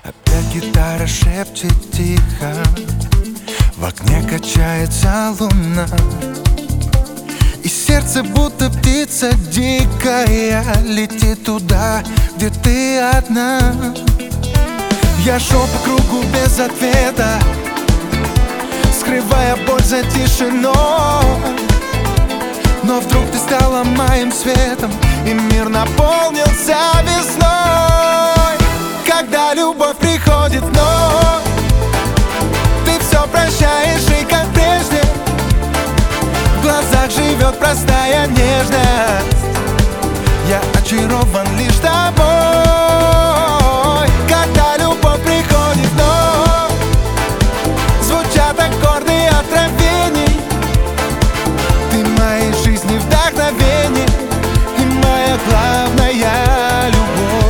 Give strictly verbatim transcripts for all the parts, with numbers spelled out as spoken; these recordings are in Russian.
Опять гитара шепчет тихо, в окне качается луна, и сердце будто птица дикая летит туда, где ты одна. Я шел по кругу без ответа, скрывая боль за тишиной. Но вдруг ты стала моим светом, и мир наполнился весной. Когда любовь приходит вновь, ты все прощаешь, и как прежде в глазах живет простая нежность. Я очарован лишь тобой. Когда любовь приходит вновь, звучат аккорды откровений. Ты моей жизни вдохновение и моя главная любовь.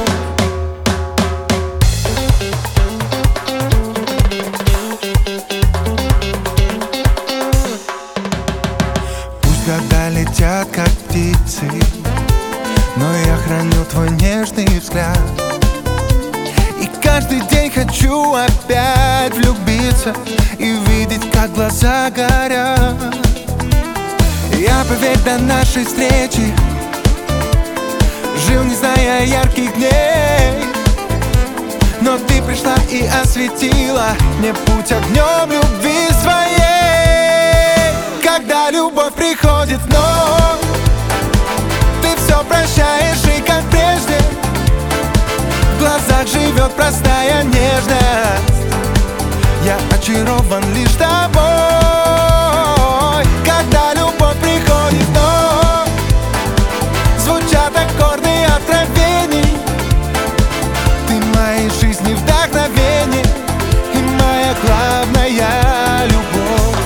Пусть года летят, как птицы, но я храню твой нежный взгляд. И каждый день хочу опять влюбиться и видеть, как глаза горят. Я, поверь, до нашей встречи жил, не зная ярких дней, но ты пришла и осветила мне путь огнем любви своей. Когда любовь приходит вновь, ты все прощаешь, и как прежде в глазах живет простая нежность. Я очарован лишь тобой. Когда любовь приходит вновь, звучат аккорды откровений. Ты моей жизни вдохновение и моя главная любовь.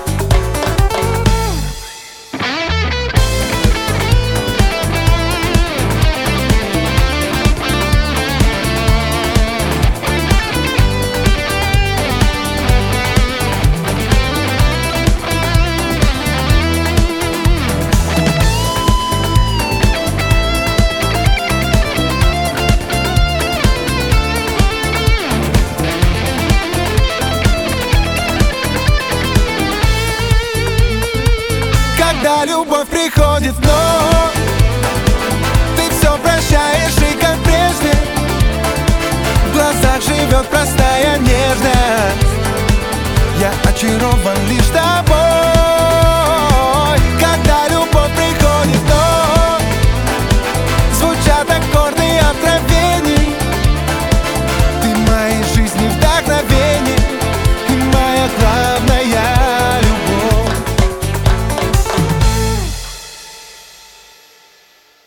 Когда любовь приходит вновь, ты все прощаешь, и как прежде в глазах живет простая нежность. Я очарован лишь тобой.